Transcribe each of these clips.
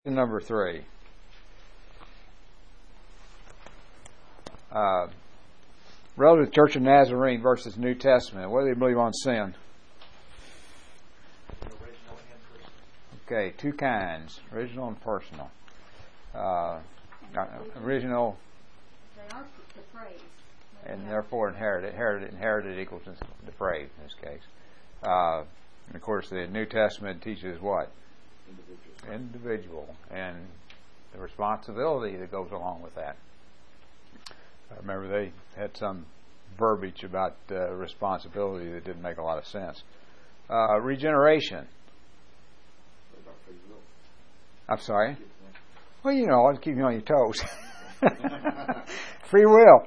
Number 3. Relative to Church of Nazarene versus New Testament. What do they believe on sin? Original and personal. Okay, two kinds. Original and personal. Original They are depraved. and therefore inherited. Inherited equals depraved in this case. And of course, the New Testament teaches what? Individual. And the responsibility that goes along with that. I remember they had some verbiage about responsibility that didn't make a lot of sense. Regeneration. I'm sorry? Well, you know, I'll keep you on your toes. Free will.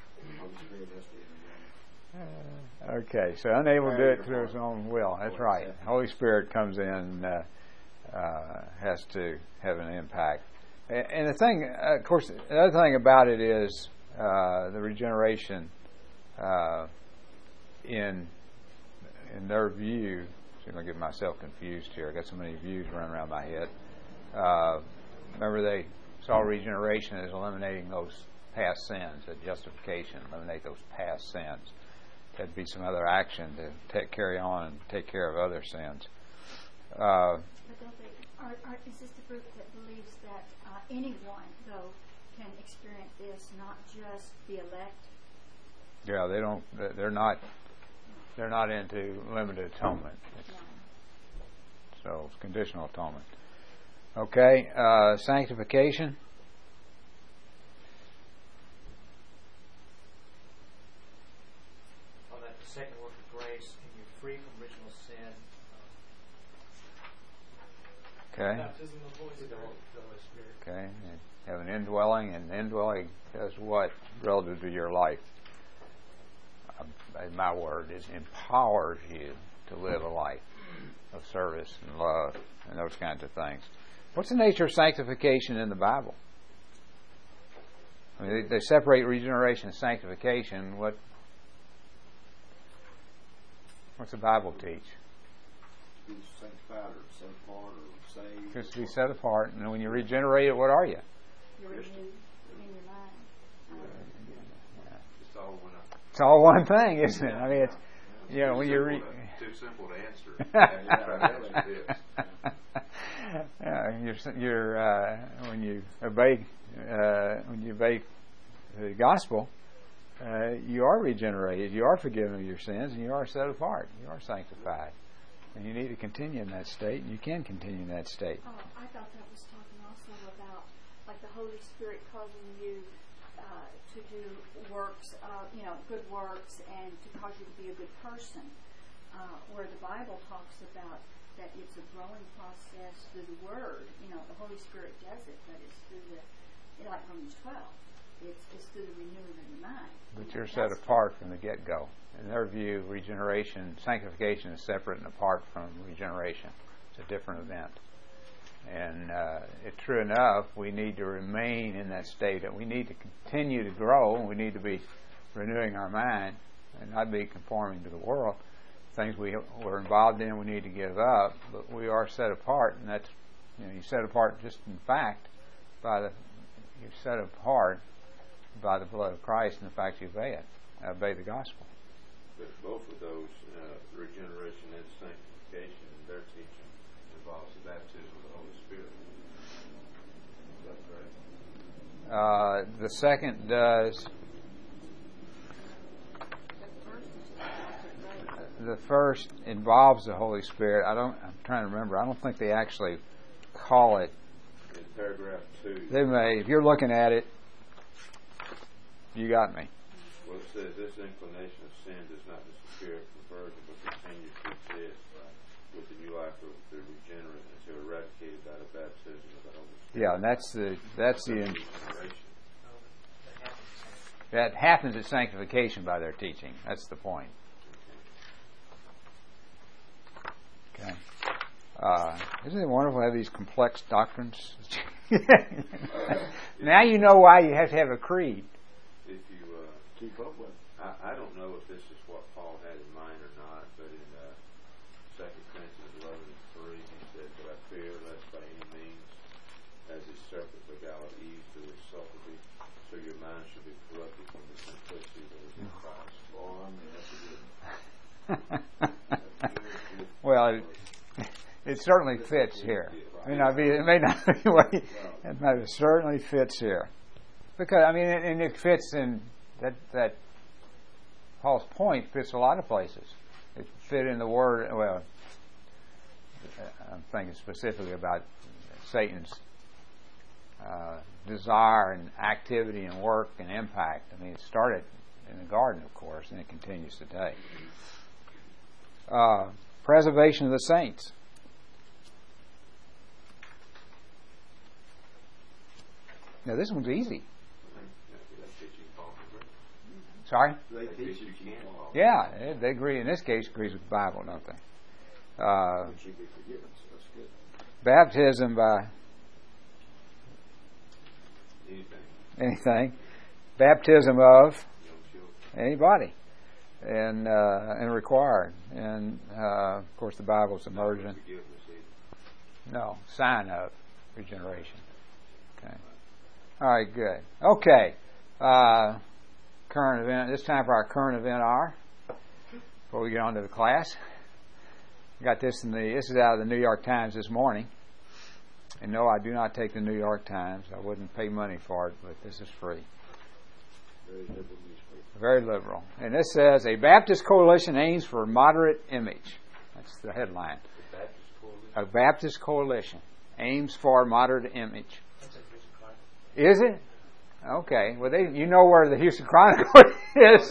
Okay, so unable to do it through his own will. That's right. Holy Spirit comes in, has to have an impact. And the thing, of course, the other thing about it is the regeneration in their view. See, I'm going to get myself confused here. I got so many views running around my head. Remember, they saw regeneration as eliminating those past sins, that justification, eliminate those past sins. There'd be some other action to carry on and take care of other sins. But don't they, is this the group that believes that anyone, though, can experience this, not just the elect? Yeah, they don't. They're not into limited atonement. So it's conditional atonement. Okay, sanctification. On that second work of grace, and you're free from original sin. Okay. Baptism of the Holy Spirit. Okay, and have an indwelling, and indwelling does what relative to your life? My word is empowers you to live a life of service and love and those kinds of things. What's the nature of sanctification in the Bible? I mean, they separate regeneration and sanctification. What's the Bible teach? Be sanctified or set apart or saved. Just to be set apart, and when you regenerate it, what are you? You're renewed in your mind. It's all one up. It's all one thing, isn't it? I mean, it's when you too simple to answer. When you obey the gospel, you are regenerated, you are forgiven of your sins, and you are set apart. You are sanctified, and you need to continue in that state, and you can continue in that state. Oh, I thought that was talking also about like the Holy Spirit causing you to do works, good works, and to cause you to be a good person. Where the Bible talks about that it's a growing process through the Word. The Holy Spirit does it, but it's through like Romans 12. It's through the renewing of your mind. But you're set apart from the get-go. In their view, sanctification is separate and apart from regeneration. It's a different event. And it's true enough, we need to remain in that state. And we need to continue to grow, and we need to be renewing our mind and not be conforming to the world. Things we're involved in, we need to give up, but we are set apart, and that's you're set apart just in fact you're set apart by the blood of Christ and the fact you obey the gospel. But both of those, regeneration and sanctification, in their teaching involves the baptism of the Holy Spirit. Is that correct? The second does. The first involves the Holy Spirit. I'm trying to remember. I don't think they actually call it. In paragraph 2. They may. If you're looking at it, you got me. Well, it says this inclination of sin does not disappear at conversion, but continues to exist with the new life of the regenerate until eradicated by the baptism of the Holy Spirit. Yeah, and that's the regeneration. That happens at sanctification by their teaching. That's the point. Okay. Isn't it wonderful to have these complex doctrines? Now you know why you have to have a creed. If you keep up with it. I don't know if this is what Paul had in mind or not, but in 2 Corinthians 11:3, he said, "But I fear lest by any means separate legalities to its subtlety, so your mind should be corrupted from the simplicity that is in Christ. Well, it certainly fits here. It may not be the way, but it certainly fits here. Because, and it fits in that Paul's point fits a lot of places. It fit in the Word, well, I'm thinking specifically about Satan's desire and activity and work and impact. It started in the garden, of course, and it continues today. Preservation of the saints. Now, this one's easy. Sorry? Yeah, they agree. In this case, agrees with the Bible, don't they? Baptism by anything. Baptism of anybody, and required. And of course, the Bible's immersion. No, sign of regeneration. Okay. All right, good. Okay. Current event. It's time for our current event hour. Before we get on to the class, I got this this is out of the New York Times this morning. And no, I do not take the New York Times. I wouldn't pay money for it, but this is free. Very liberal newspaper. Very liberal. And this says, a Baptist coalition aims for moderate image. That's the headline. A Baptist coalition aims for moderate image. Is it? Okay. Well, you know where the Houston Chronicle is.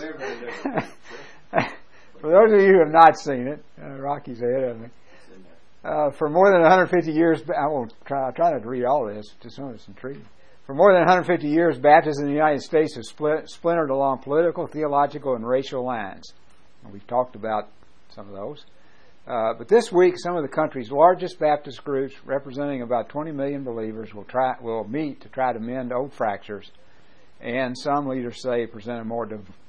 For those of you who have not seen it, Rocky's ahead of me. For more than 150 years, I won't try not to read all this, just some of it's intriguing. For more than 150 years, Baptists in the United States have splintered along political, theological, and racial lines. And we've talked about some of those. But this week, some of the country's largest Baptist groups, representing about 20 million believers, will meet to try to mend old fractures, and some leaders say present a more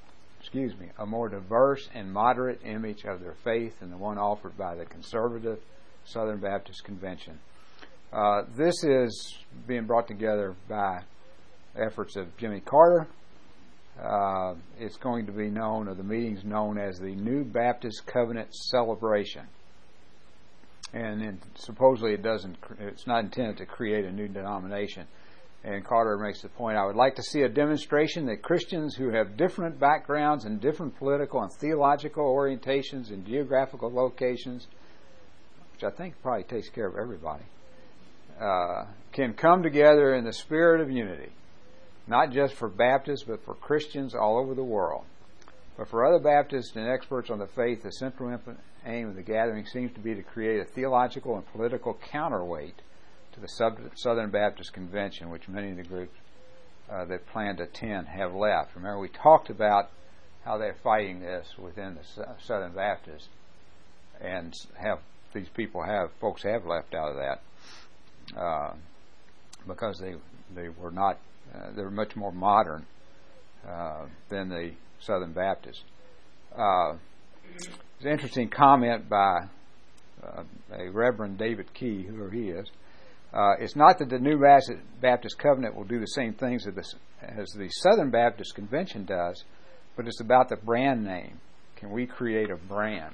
diverse and moderate image of their faith than the one offered by the conservative Southern Baptist Convention. This is being brought together by efforts of Jimmy Carter. It's going to be known, or the meeting's known as the New Baptist Covenant Celebration. And supposedly it's not intended to create a new denomination. And Carter makes the point, I would like to see a demonstration that Christians who have different backgrounds and different political and theological orientations and geographical locations, which I think probably takes care of everybody, can come together in the spirit of unity, not just for Baptists, but for Christians all over the world. But for other Baptists and experts on the faith, the central aim of the gathering seems to be to create a theological and political counterweight to the Southern Baptist Convention, which many of the groups that plan to attend have left. Remember, we talked about how they're fighting this within the Southern Baptists, and folks have left out of that because they were not. They're much more modern than the Southern Baptists. There's an interesting comment by a Reverend David Key, whoever he is. It's not that the New Baptist Covenant will do the same things as the Southern Baptist Convention does, but it's about the brand name. Can we create a brand?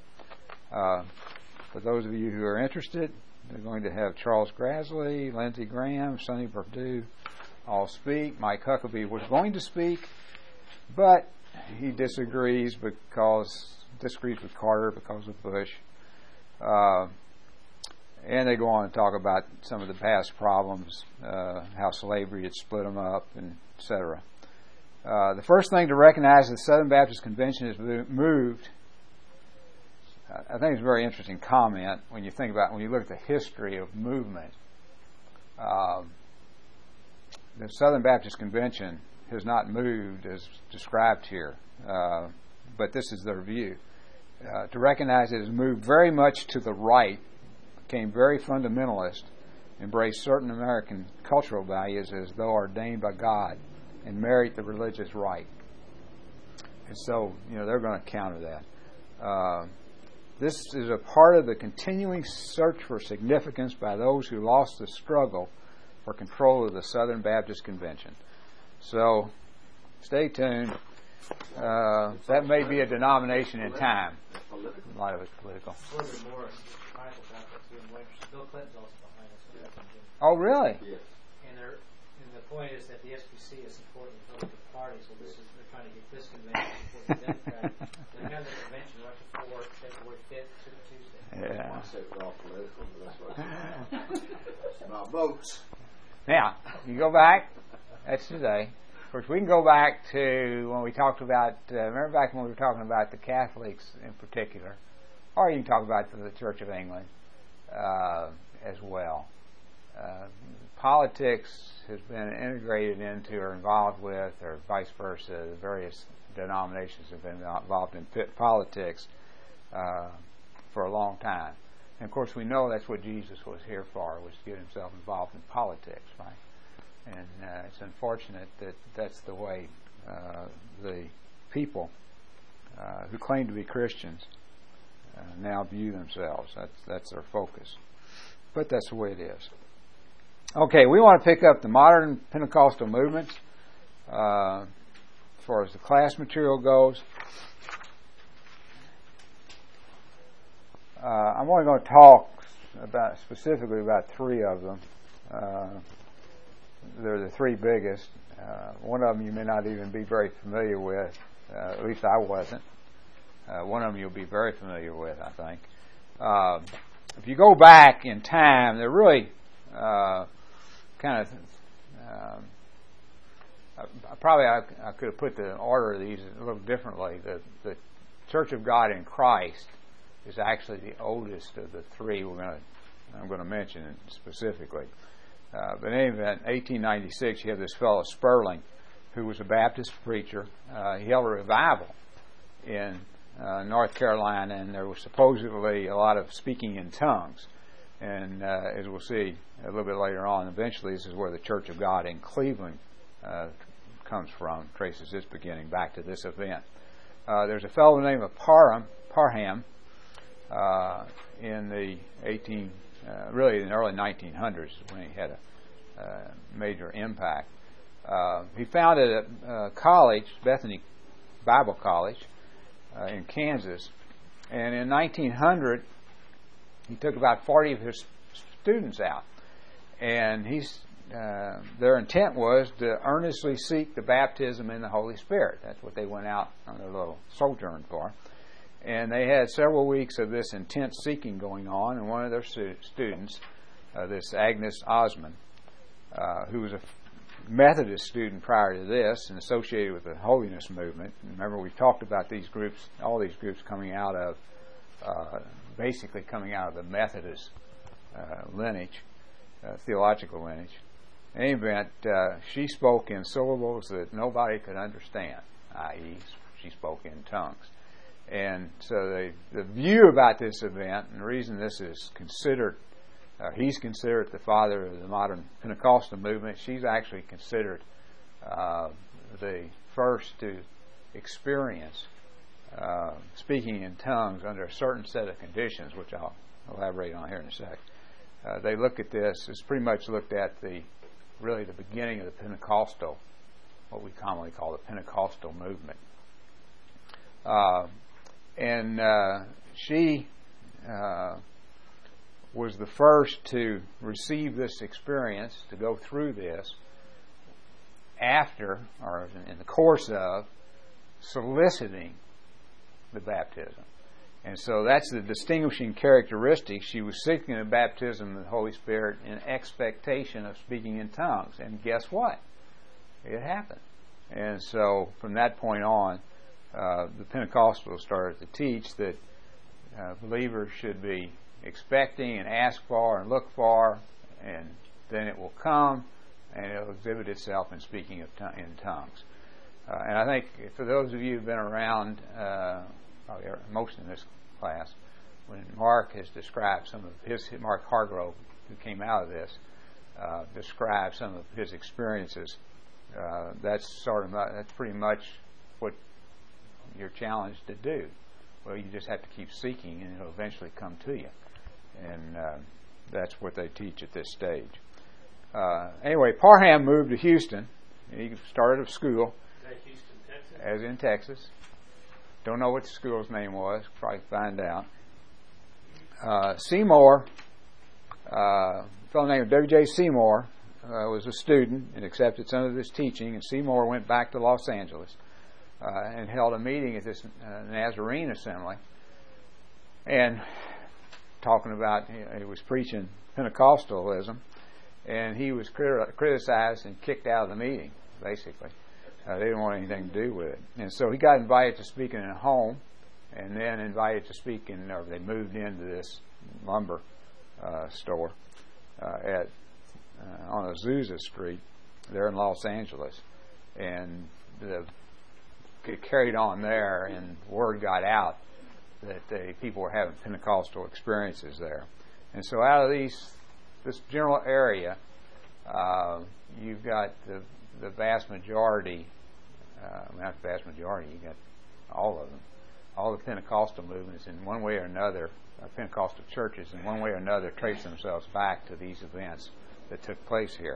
For those of you who are interested, they're going to have Charles Grassley, Lindsey Graham, Sonny Perdue all speak. Mike Huckabee was going to speak, but he disagrees with Carter because of Bush. And they go on and talk about some of the past problems, how slavery had split them up, and etc. The first thing to recognize is the Southern Baptist Convention has moved. I think it's a very interesting comment when you look at the history of movement. The Southern Baptist Convention has not moved as described here, but this is their view. To recognize it has moved very much to the right, became very fundamentalist, embraced certain American cultural values as though ordained by God, and married the religious right. And so, they're going to counter that. This is a part of the continuing search for significance by those who lost the struggle for control of the Southern Baptist Convention. So, stay tuned. That may be a denomination in time. A lot of it's political. A little bit more Bible about that too. And Bill Clinton's also behind us. Oh, really? Yes. And the point is that the SBC is supporting the Republican Party, so they're trying to get this convention to support the Democrat. They have the convention right before February 5th to Tuesday. Yeah. I said we're all political, but that's what it's about votes. Now, you go back. That's today. Of course, we can go back to when we talked about, remember back when we were talking about the Catholics in particular, or you can talk about the Church of England as well. Politics has been integrated into or involved with, or vice versa. The various denominations have been involved in politics for a long time. And of course, we know that's what Jesus was here for, was to get himself involved in politics, right? And it's unfortunate that that's the way the people who claim to be Christians now view themselves. That's their focus. But that's the way it is. Okay, we want to pick up the modern Pentecostal movements as far as the class material goes. I'm only going to talk specifically about three of them. They're the three biggest. One of them you may not even be very familiar with. At least I wasn't. One of them you'll be very familiar with, I think. If you go back in time, they're really kind of... I could have put the order of these a little differently. The Church of God in Christ is actually the oldest of the three I'm going to mention specifically. But in any event, 1896, you have this fellow Sperling, who was a Baptist preacher. He held a revival in North Carolina, and there was supposedly a lot of speaking in tongues. And as we'll see a little bit later on, eventually this is where the Church of God in Cleveland comes from, traces its beginning back to this event. There's a fellow named Parham in the really in the early 1900s when he had a major impact. He founded a college, Bethany Bible College, in Kansas, and in 1900 he took about 40 of his students out, and their intent was to earnestly seek the baptism in the Holy Spirit. That's what they went out on their little sojourn for. And they had several weeks of this intense seeking going on, and one of their students, this Agnes Osmond, who was a Methodist student prior to this and associated with the Holiness Movement. And remember, we've talked about these groups, all these groups coming out of, basically coming out of the Methodist lineage, theological lineage. In any event, she spoke in syllables that nobody could understand, i.e., she spoke in tongues. And so the view about this event, and the reason this is considered, he's considered the father of the modern Pentecostal movement. She's actually considered the first to experience speaking in tongues under a certain set of conditions, which I'll elaborate on here in a sec. They look at this, it's pretty much looked at really the beginning of the Pentecostal, what we commonly call the Pentecostal movement. And she was the first to receive this experience, to go through this after, or in the course of, soliciting the baptism. And so that's the distinguishing characteristic. She was seeking the baptism of the Holy Spirit in expectation of speaking in tongues. And guess what? It happened. And so from that point on, the Pentecostals started to teach that believers should be expecting and ask for and look for, and then it will come and it will exhibit itself in speaking in tongues. And I think for those of you who've been around, most in this class, when Mark has described some of Mark Hargrove, who came out of this, described some of his experiences, that's pretty much what you're challenged to do. Well, you just have to keep seeking, and it'll eventually come to you. And that's what they teach at this stage. Anyway, Parham moved to Houston. He started a school. Is that Houston, Texas? As in Texas. Don't know what the school's name was. Probably find out. Seymour, a fellow named W.J. Seymour, was a student and accepted some of this teaching, and Seymour went back to Los Angeles and held a meeting at this Nazarene assembly, and talking about, he was preaching Pentecostalism, and he was criticized and kicked out of the meeting, basically. They didn't want anything to do with it. And so he got invited to speak in a home, and then invited to speak in, or they moved into this lumber store on Azusa Street there in Los Angeles. And it carried on there, and word got out that the people were having Pentecostal experiences there. And so out of this general area, you've got the vast majority, not the vast majority, you got all of them, all the Pentecostal movements in one way or another, Pentecostal churches in one way or another trace themselves back to these events that took place here.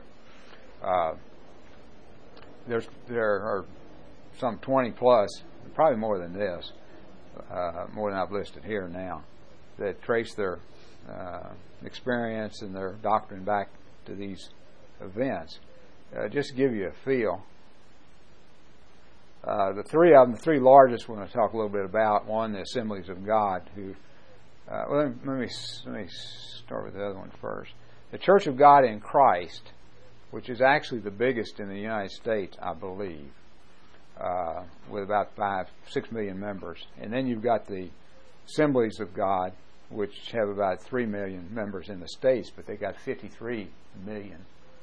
There are some 20 plus, probably more than this, more than I've listed here now, that trace their experience and their doctrine back to these events. Just to give you a feel, the three of them, the three largest, we're going to talk a little bit about. One, the Assemblies of God, who, let me start with the other one first. The Church of God in Christ, which is actually the biggest in the United States, I believe, with about 6 million members. And then you've got the Assemblies of God, which have about 3 million members in the States, but they got 53 million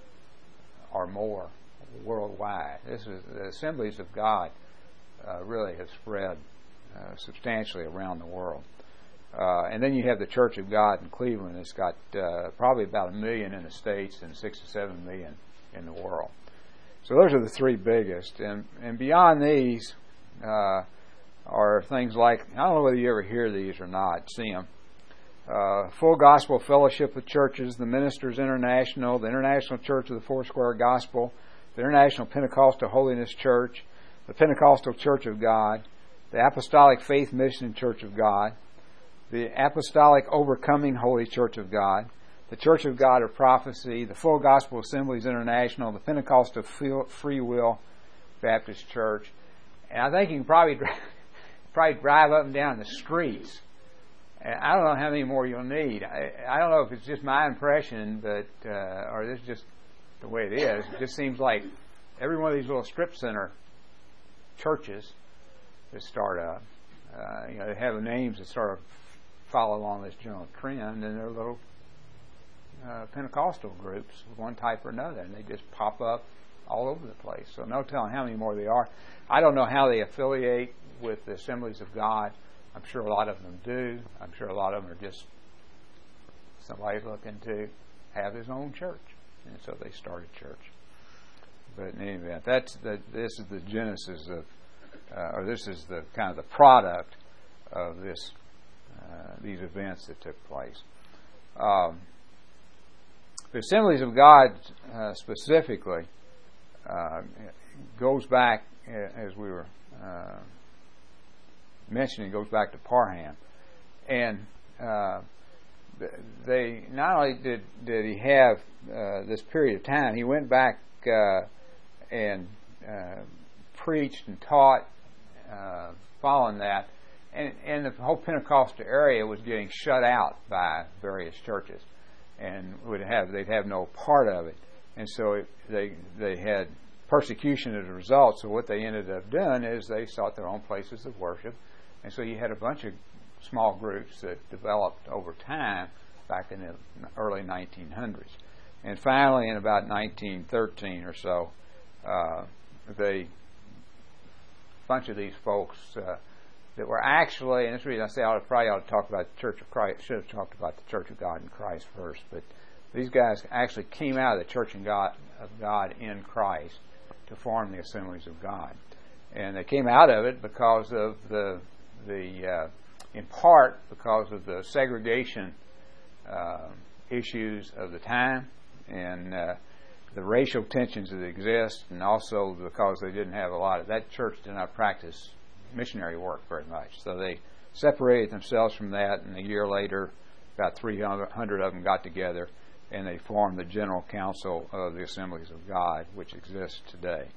or more worldwide. The Assemblies of God really have spread substantially around the world. And then you have the Church of God in Cleveland. It's got probably about 1 million in the States and 6 to 7 million in the world. So those are the three biggest. And beyond these are things like, I don't know whether you ever hear these or not, see them. Full Gospel Fellowship of Churches, the Ministers International, the International Church of the Foursquare Gospel, the International Pentecostal Holiness Church, the Pentecostal Church of God, the Apostolic Faith Mission Church of God, the Apostolic Overcoming Holy Church of God, the Church of God of Prophecy, the Full Gospel Assemblies International, the Pentecostal Free Will Baptist Church. And I think you can probably drive up and down the streets. And I don't know how many more you'll need. I don't know if it's just my impression, but or this is just the way it is. It just seems like every one of these little strip center churches that start up, they have names that sort of follow along this general trend, and they're little Pentecostal groups of one type or another, and they just pop up all over the place. So no telling how many more they are. I don't know how they affiliate with the Assemblies of God. I'm sure a lot of them do. I'm sure a lot of them are just somebody looking to have his own church, and so they start a church. But in any event, this is the genesis of, or this is the kind of the product of these events that took place. The Assemblies of God specifically goes back, as we were mentioning, goes back to Parham. And they not only did he have this period of time, he went back and preached and taught following that. And the whole Pentecostal area was getting shut out by various churches, and they'd have no part of it. And so they had persecution as a result. So what they ended up doing is they sought their own places of worship. And so you had a bunch of small groups that developed over time back in the early 1900s. And finally, in about 1913 or so, a bunch of these folks that were actually, and this is the reason I say I probably ought to talk about the Church of Christ, should have talked about the Church of God in Christ first, but these guys actually came out of the Church of God in Christ to form the Assemblies of God. And they came out of it because of in part because of the segregation issues of the time, and the racial tensions that exist, and also because they didn't have a lot of that church did not practice missionary work very much, so they separated themselves from that. And a year later, about 300 of them got together, and they formed the General Council of the Assemblies of God, which exists today.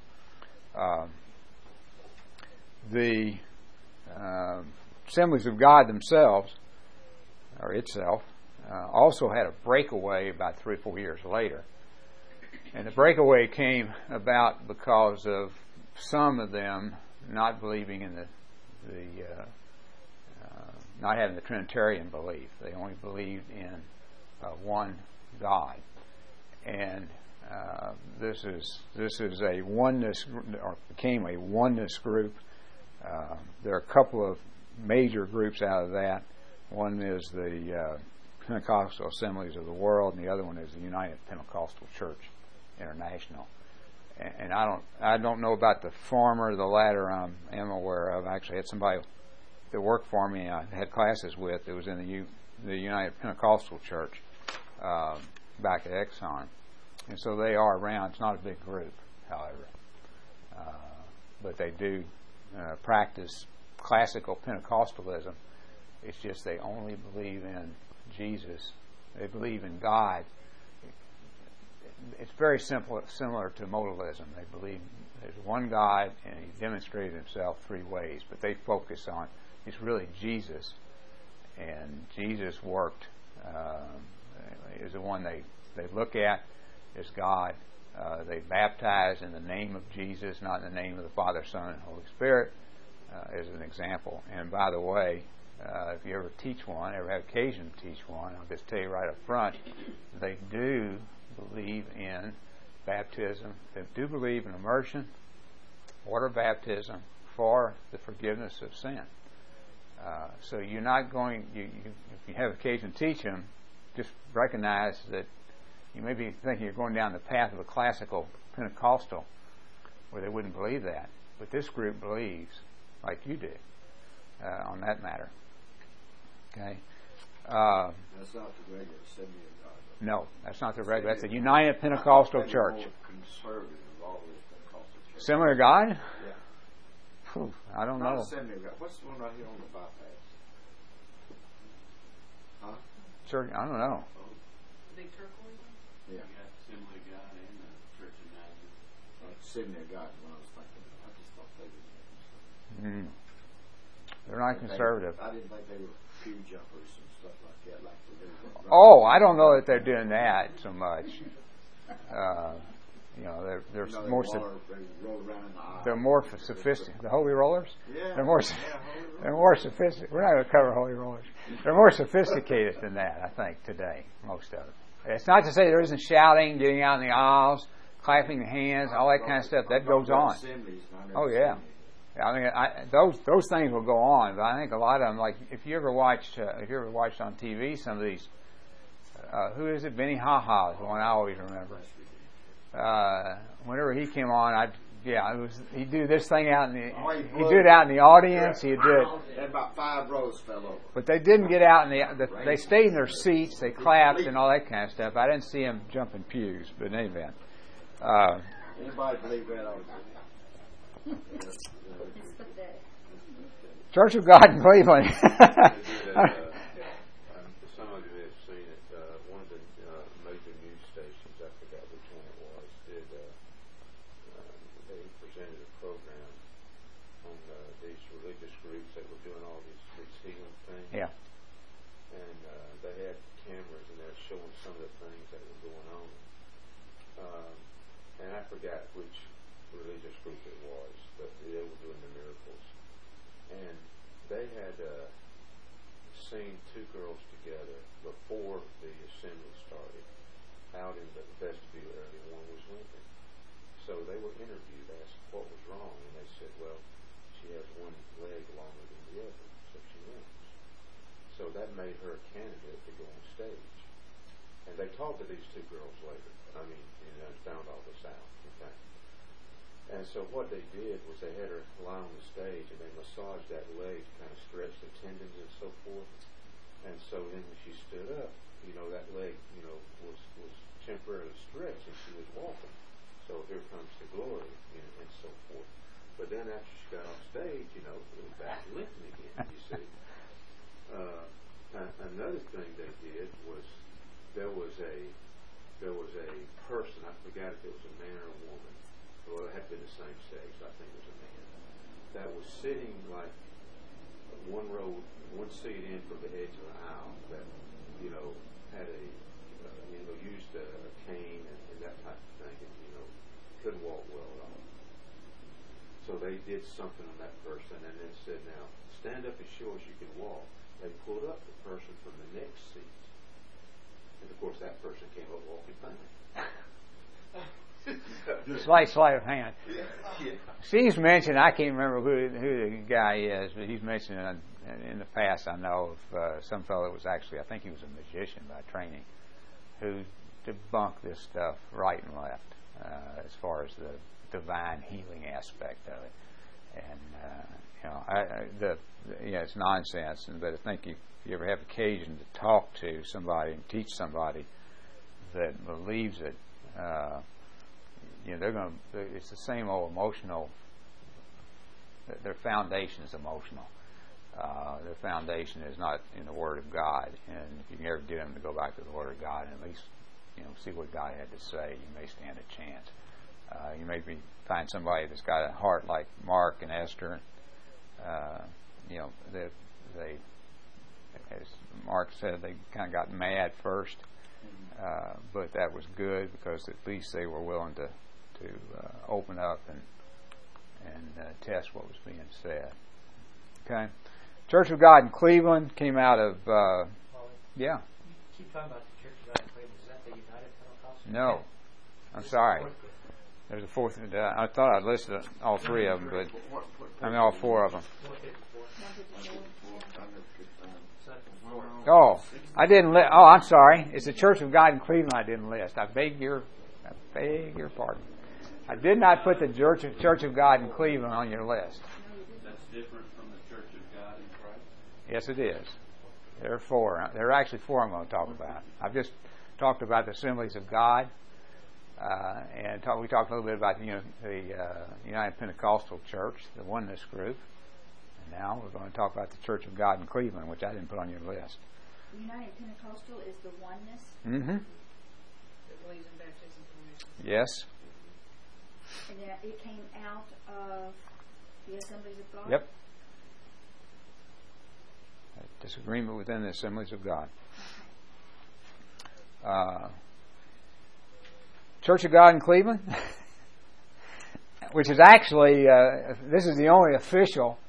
The Assemblies of God themselves, or itself, also had a breakaway about 3 or 4 years later. And the breakaway came about because of some of them not believing in not having the Trinitarian belief. They only believed in one God. And this is a oneness, or became a oneness group. There are a couple of major groups out of that. One is the Pentecostal Assemblies of the World, and the other one is the United Pentecostal Church International. And I don't know about the former. The latter I am aware of. I actually had somebody that worked for me I had classes with that was in the United Pentecostal Church back at Exxon. And so they are around. It's not a big group, however. But they do practice classical Pentecostalism. It's just they only believe in Jesus. They believe in God. It's very similar to modalism. They believe there's one God, and He demonstrated Himself 3 ways. But they focus on it's really Jesus, and Jesus worked is the one they look at as God. They baptize in the name of Jesus, not in the name of the Father, Son, and Holy Spirit, as an example. And by the way, if you ever teach one, ever have occasion to teach one, I'll just tell you right up front, they do believe in baptism. They do believe in immersion, water baptism for the forgiveness of sin. So you're not going, if you have occasion to teach them, just recognize that you may be thinking you're going down the path of a classical Pentecostal where they wouldn't believe that. But this group believes, like you do, on that matter. Okay? That's not the regular Assembly of God. No, that's not the regular. That's the United Pentecostal Church. More conservative of all those Pentecostal churches. Assembly of God? Yeah. Whew, I don't Not know. Assembly of God. What's the one right here on the bypass? Huh? Church, I don't know. Big turquoise? Yeah. You got Assembly of God and the Church of Nazareth. Assembly of God is what I was thinking of. I just thought they were. They're not conservative. I didn't think they were pew jumpers and stuff like that. Like they do. Oh, I don't know that they're doing that so much. They're You know, more they roll around in the aisle. they're more sophisticated. The Holy Rollers? Yeah. They're more they're more sophisticated. We're not going to cover Holy Rollers. They're more sophisticated than that, I think, today. Most of them. It's not to say there isn't shouting, getting out in the aisles, clapping the hands, all that kind of stuff. That goes on. Oh yeah. I mean, those things will go on, but I think a lot of them, like if you ever watched on TV some of these, who is it? Benny Ha is the one I always remember. Whenever he came on, he'd do this thing out in the, he'd do it out in the audience. He'd do it. And about 5 rows fell over. But they didn't get out in they stayed in their seats. They clapped and all that kind of stuff. I didn't see them jumping pews, but in any event. Anybody believe that? Church of God in Cleveland. Some of you may have seen it. One of the major news stations, I forgot which one it was, they presented a program on these religious groups that were doing all these healing things. Yeah. And they had cameras and they were showing some of the things that were going on. And I forgot which religious group it was, but they were doing the miracles. And they had seen 2 girls together before the assembly started out in the vestibule area. One was limping. So they were interviewed, asked what was wrong, and they said, well, she has one leg longer than the other, so she limps. So that made her a candidate to go on stage. And they talked to these 2 girls later. I mean, found all this out. Okay. And so what they did was they had her lie on the stage and they massaged that leg to kind of stretch the tendons and so forth. And so then when she stood up, that leg, was temporarily stretched and she was walking. So here comes the glory and so forth. But then after she got on stage, it was back limping again, you see. Another thing they did was there was a person, I forgot if it was a man or a woman, well it had been the same sex, I think it was a man, that was sitting like one row, one seat in from the edge of the aisle that, had used a cane and that type of thing and, couldn't walk well at all. So they did something on that person and then said, now, stand up as sure as you can walk. They pulled up the person from the next seat. And of course that person came up walking fine. Sleight of hand. Yeah. Steve's mentioned, I can't remember who the guy is, but he's mentioned in the past, I know of some fellow that was actually, I think he was a magician by training, who debunked this stuff right and left as far as the divine healing aspect of it. And, it's nonsense, but I think if you ever have occasion to talk to somebody and teach somebody that believes it, it's the same old emotional, their foundation is emotional. Their foundation is not in the Word of God, and if you can ever get them to go back to the Word of God and at least see what God had to say, you may stand a chance. You may find somebody that's got a heart like Mark and Esther. They, as Mark said, they kind of got mad first, but that was good because at least they were willing to open up and test what was being said. Okay. Church of God in Cleveland came out of, You keep talking about the Church of God in Cleveland. Is that the United Pentecostal? No. I'm sorry. There's a fourth. I thought I'd listed all three of them, but all four of them. Oh, I didn't list. Oh, I'm sorry. It's the Church of God in Cleveland I didn't list. I beg your pardon. I did not put the Church of God in Cleveland on your list. That's different from the Church of God in Christ? Yes, it is. There are four. There are actually four I'm going to talk about. I've just talked about the Assemblies of God, and we talked a little bit about the United Pentecostal Church, the Oneness Group. And now we're going to talk about the Church of God in Cleveland, which I didn't put on your list. United Pentecostal is the Oneness? Mm-hmm. That believes in baptism for remission. Yes. And it came out of the Assemblies of God? Yep. A disagreement within the Assemblies of God. Okay. Church of God in Cleveland, which is actually, this is the only official,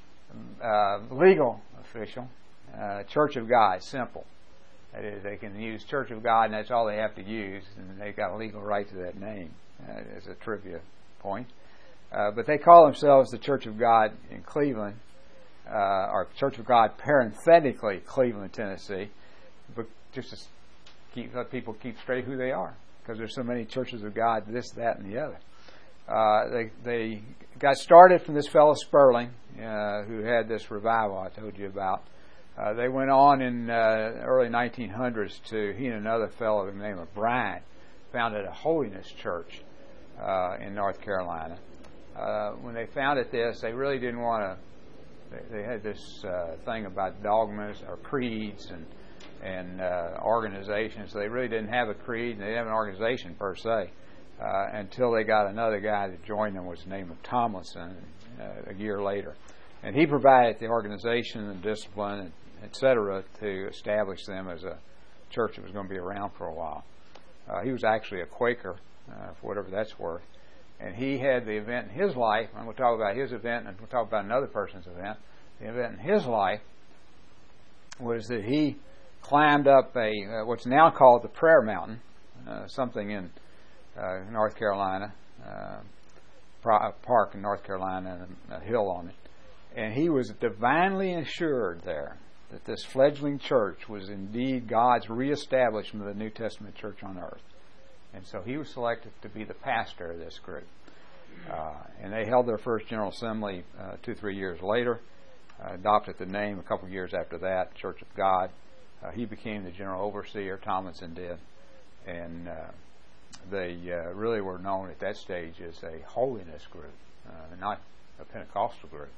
legal official, Church of God, simple. That is, they can use Church of God and that's all they have to use, and they've got a legal right to that name, as a trivia point. But they call themselves the Church of God in Cleveland, or Church of God parenthetically Cleveland, Tennessee, but just to let people keep straight who they are, because there's so many churches of God, this, that, and the other. They got started from this fellow Sperling, who had this revival I told you about. They went on in early 1900s to, he and another fellow by the name of Bryant founded a holiness church in North Carolina. When they founded this, they really didn't want to, they had this thing about dogmas or creeds and organizations. So they really didn't have a creed, and they didn't have an organization per se until they got another guy to join them, was the name of Tomlinson, a year later. And he provided the organization and discipline, etc., to establish them as a church that was going to be around for a while. He was actually a Quaker, for whatever that's worth. And he had the event in his life, and we'll talk about his event, and we'll talk about another person's event. The event in his life was that he climbed up what's now called the Prayer Mountain, something in North Carolina, a park in North Carolina, and a hill on it. And he was divinely assured there that this fledgling church was indeed God's reestablishment of the New Testament church on earth. And so he was selected to be the pastor of this group. And they held their first General Assembly 2-3 years later, adopted the name a couple of years after that, Church of God. He became the general overseer, Tomlinson did. and they really were known at that stage as a holiness group, not a Pentecostal group.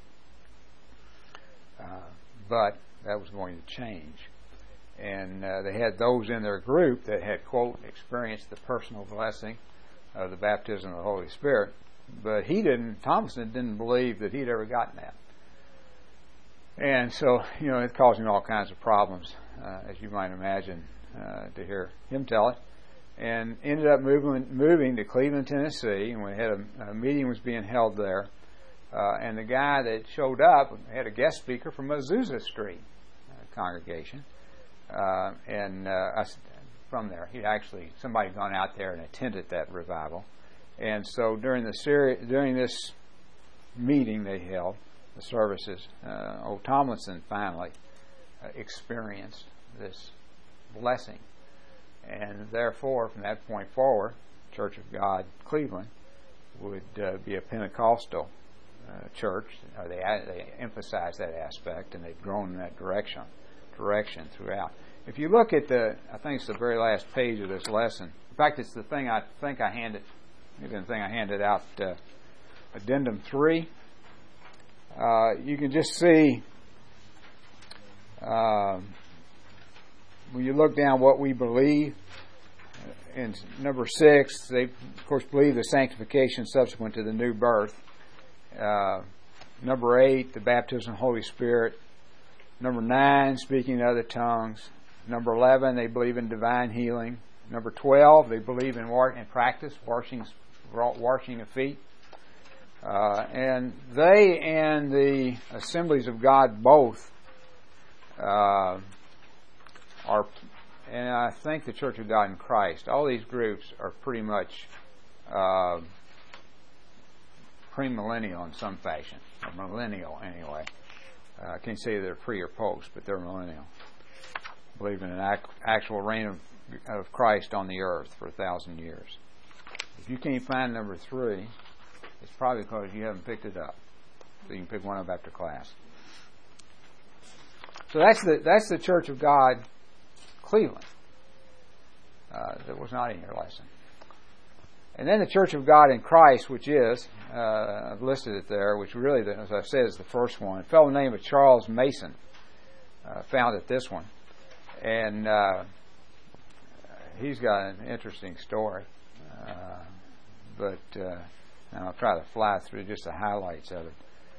But that was going to change. And they had those in their group that had, quote, experienced the personal blessing of the baptism of the Holy Spirit. But Thomason didn't believe that he'd ever gotten that. And so, it caused him all kinds of problems, as you might imagine, to hear him tell it. And ended up moving to Cleveland, Tennessee, and we had a meeting was being held there. And the guy that showed up had a guest speaker from Azusa Street congregation. From there, somebody had gone out there and attended that revival. And so during this meeting they held, the services, old Tomlinson finally experienced this blessing. And therefore, from that point forward, Church of God Cleveland would be a Pentecostal church. They emphasized that aspect, and they've grown in that direction throughout. If you look at I think it's the very last page of this lesson. In fact, it's the thing I handed out, Addendum 3. You can just see when you look down what we believe. In number 6, they of course believe the sanctification subsequent to the new birth. Number 8, the baptism of the Holy Spirit. Number 9, speaking in other tongues. Number 11, they believe in divine healing. Number 12, they believe in practice washing of feet. And they and the Assemblies of God both are, and I think the Church of God in Christ, all these groups are pretty much premillennial in some fashion, or millennial anyway. I can't say they're pre or post, but they're millennial. Believe in an actual reign of Christ on the earth for 1,000 years. If you can't find number 3, it's probably because you haven't picked it up. So you can pick one up after class. So that's the Church of God Cleveland. That was not in your lesson. And then the Church of God in Christ, which is, I've listed it there, which really, as I said, is the first one. A fellow named Charles Mason founded this one. And he's got an interesting story. But I'll try to fly through just the highlights of it.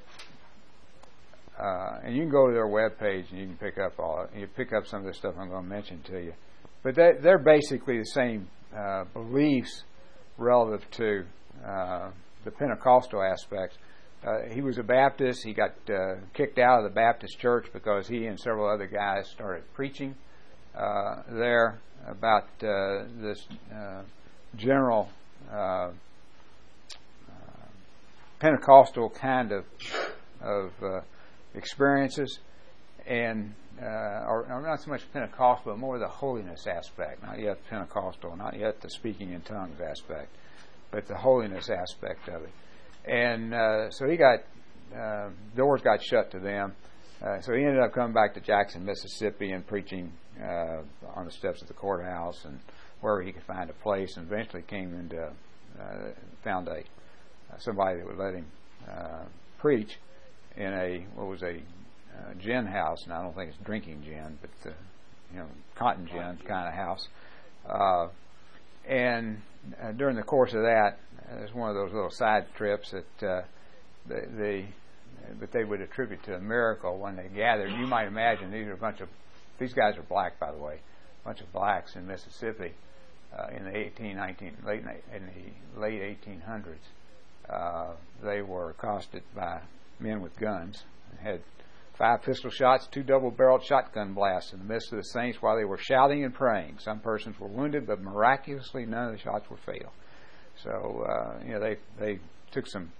And you can go to their webpage and you can pick up some of the stuff I'm going to mention to you. But they're basically the same beliefs relative to the Pentecostal aspects. He was a Baptist. He got kicked out of the Baptist church because he and several other guys started preaching there about this general Pentecostal kind of experiences, and or not so much Pentecostal, but more the holiness aspect. Not yet Pentecostal, not yet the speaking in tongues aspect, but the holiness aspect of it. And so he got doors got shut to them. So he ended up coming back to Jackson, Mississippi, and preaching on the steps of the courthouse and wherever he could find a place. And eventually came into found somebody that would let him preach in a gin house. And I don't think it's drinking gin, but cotton gin kind of house. And during the course of that, it was one of those little side trips that they would attribute to a miracle when they gathered. You might imagine these guys are black, by the way, a bunch of blacks in Mississippi in the late 1800s. They were accosted by men with guns and had 5 pistol shots, 2 double-barreled shotgun blasts in the midst of the saints while they were shouting and praying. Some persons were wounded, but miraculously none of the shots were fatal. So they took some.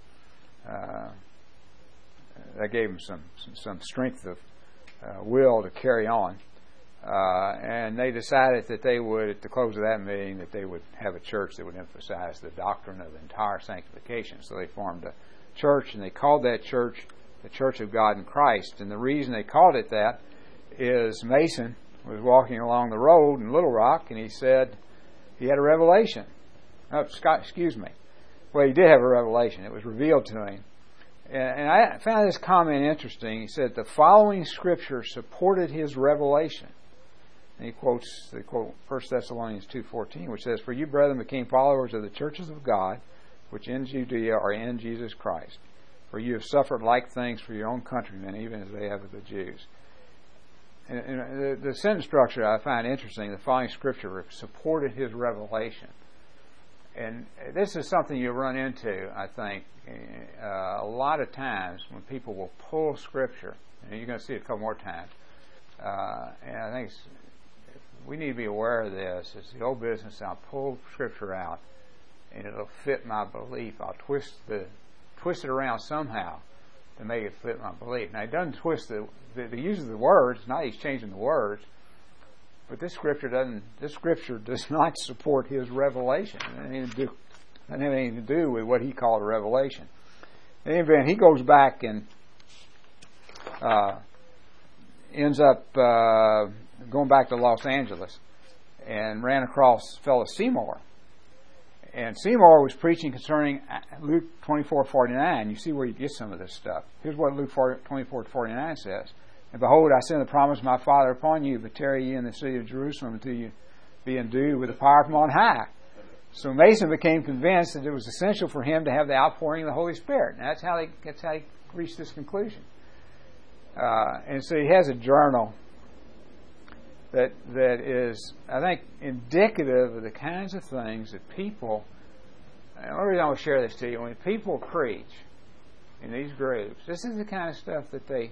That gave them some strength of will to carry on, and they decided that they would, at the close of that meeting, that they would have a church that would emphasize the doctrine of entire sanctification. So they formed a church, and they called that church the Church of God in Christ. And the reason they called it that is Mason was walking along the road in Little Rock, and he He had a revelation. Oh, Scott, excuse me. Well, he did have a revelation. It was revealed to him. And I found this comment interesting. He said, the following scripture supported his revelation. And he quotes 1 Thessalonians 2:14, which says, for you, brethren, became followers of the churches of God, which in Judea are in Jesus Christ. For you have suffered like things for your own countrymen, even as they have of the Jews. And the sentence structure I find interesting. The following scripture supported his revelation. And this is something you run into, I think, a lot of times when people will pull scripture. And you're going to see it a couple more times. And I think we need to be aware of this. It's the old business. I'll pull scripture out, and it'll fit my belief. I'll twist it around somehow to make it fit my belief. Now, he doesn't twist the uses the words. Not he's changing the words. But this scripture does not support his revelation. It doesn't have anything to do with what he called a revelation. In any event, he goes back and ends up going back to Los Angeles and ran across a fellow Seymour. And Seymour was preaching concerning Luke 24:49. You see where you get some of this stuff. Here's what Luke 24:49 says. And behold, I send the promise of my Father upon you, but tarry ye in the city of Jerusalem until you be endued with the power from on high. So Mason became convinced that it was essential for him to have the outpouring of the Holy Spirit. And that's how he reached this conclusion. And so he has a journal that is, I think, indicative of the kinds of things that people, and the only reason I want to share this to you, when people preach in these groups, this is the kind of stuff that they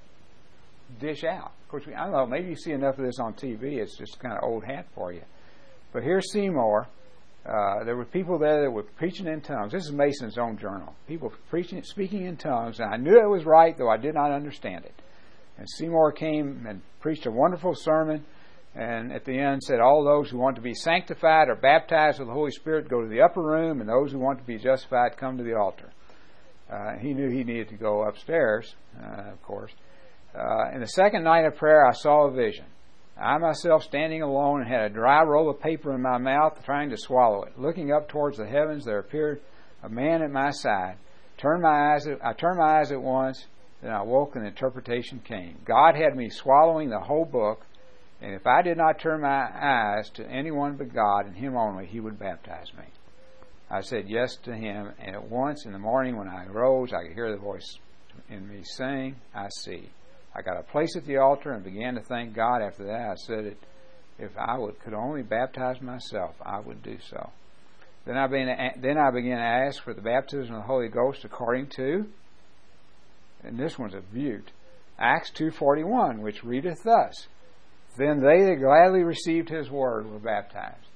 dish out. Of course, I don't know, maybe you see enough of this on TV, it's just kind of old hat for you. But here's Seymour. There were people there that were preaching in tongues. This is Mason's own journal. People speaking in tongues, and I knew it was right, though I did not understand it. And Seymour came and preached a wonderful sermon, and at the end said, all those who want to be sanctified or baptized with the Holy Spirit go to the upper room, and those who want to be justified come to the altar. He knew he needed to go upstairs, of course. In the second night of prayer, I saw a vision. I myself standing alone and had a dry roll of paper in my mouth, trying to swallow it. Looking up towards the heavens, there appeared a man at my side. I turned my eyes at once, then I woke and the interpretation came. God had me swallowing the whole book, and if I did not turn my eyes to anyone but God and Him only, He would baptize me. I said yes to Him, and at once in the morning when I arose, I could hear the voice in me saying, I see. I got a place at the altar and began to thank God. After that, I said, if I could only baptize myself, I would do so. Then I began to ask for the baptism of the Holy Ghost according to, and this one's a beaut, Acts 2:41, which readeth thus, then they that gladly received His word were baptized.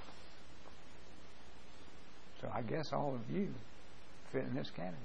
So I guess all of you fit in this category.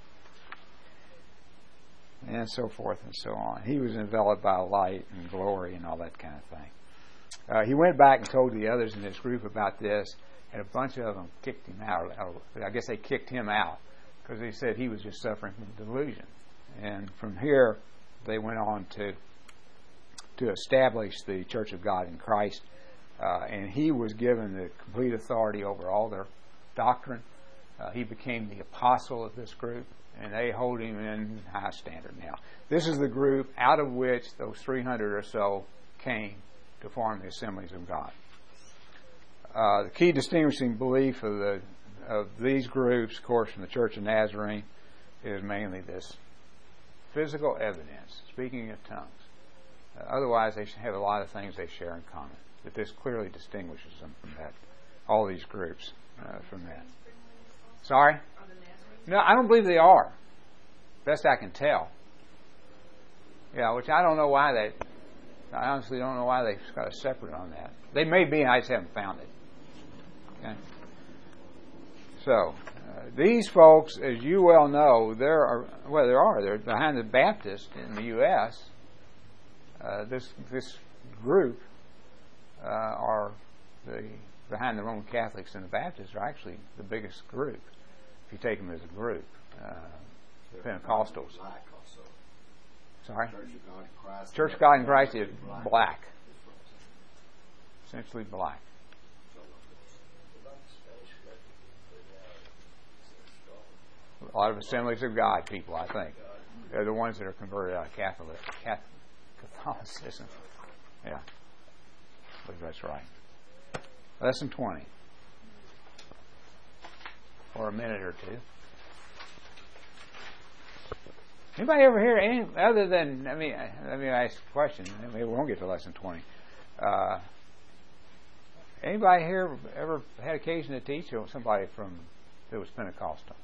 And so forth and so on. He was enveloped by light and glory and all that kind of thing. He went back and told the others in this group about this, and a bunch of them kicked him out. I guess they kicked him out because they said he was just suffering from delusion. And from here, they went on to establish the Church of God in Christ, and he was given the complete authority over all their doctrine. He became the apostle of this group, and they hold him in high standard now. This is the group out of which those 300 or so came to form the Assemblies of God. The key distinguishing belief of these groups, of course, from the Church of Nazarene, is mainly this physical evidence, speaking in tongues. Otherwise, they have a lot of things they share in common. But this clearly distinguishes them from that. All these groups from that. Sorry? No, I don't believe they are. Best I can tell. Yeah, which I don't know why I honestly don't know why they've got a separate on that. They may be, I just haven't found it. Okay? So, these folks, as you well know, they're behind the Baptists in the U.S. This group are behind the Roman Catholics and the Baptists are actually the biggest group. If you take them as a group, Pentecostals. Black also. Sorry? Church of God in Christ. Church of God in Christ is black. Essentially black. A lot of Assemblies of God people, I think. They're the ones that are converted out of Catholicism. Yeah. I believe that's right. Lesson 20. For a minute or two. Anybody ever hear any other than, let me ask a question. Maybe we won't get to lesson 20. Anybody here ever had occasion to teach somebody that was Pentecostal?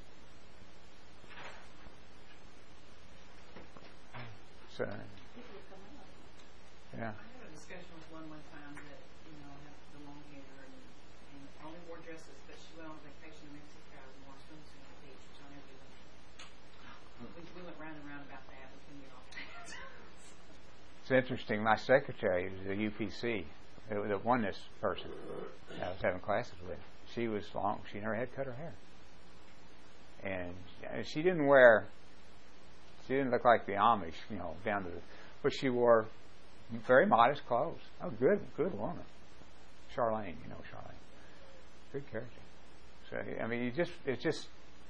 So, yeah. I had a discussion with one time that, had the long hair and only wore dresses, but she went on vacation to Mexico and wore swimsuit on the beach, which I never did. We went round and round about that. We couldn't get off that. It's interesting. My secretary was a UPC, the oneness person I was having classes with. She was long. She never had cut her hair, and she didn't look like the Amish, down to the. But she wore very modest clothes. Oh, good woman. Charlene, Charlene. Good character. So, it's just.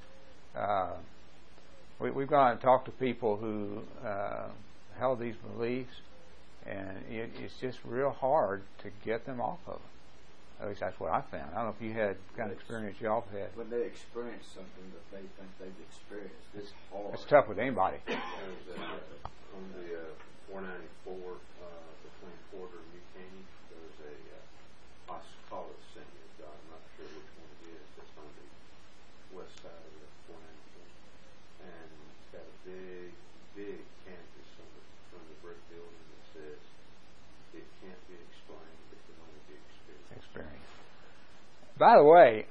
We've gone and talked to people who held these beliefs, and it's just real hard to get them off of it. At least that's what I found. I don't know if you had kind of experience y'all have had. When they experience something that they think they've experienced, it's hard. It's tough with anybody. On the 494 between Porter and New Canyon, there's a Osceola Synagogue. I'm not sure which one it is. It's on the west side of the 494, and it's got a big canvas from the brick building that says it can't be explained, it can only be experienced. By the way,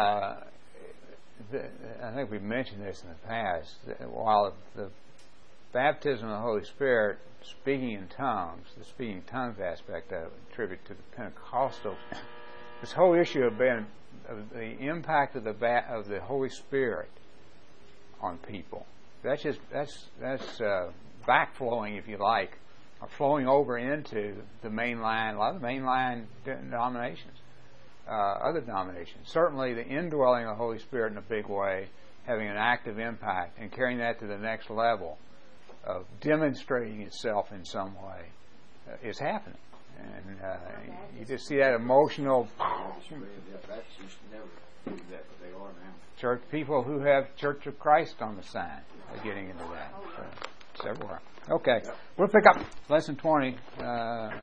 I think we've mentioned this in the past. While the baptism of the Holy Spirit, speaking in tongues, the speaking in tongues aspect of it, attribute to the Pentecostal, this whole issue of the impact of the Holy Spirit on people. That's backflowing, if you like, or flowing over into the mainline. A lot of the mainline denominations. Other denominations. Certainly the indwelling of the Holy Spirit in a big way, having an active impact and carrying that to the next level of demonstrating itself in some way is happening. And you just see that emotional Baptists never do that, but they are now. Church people who have Church of Christ on the sign are getting into that. So, several are. Okay, we'll pick up lesson 20.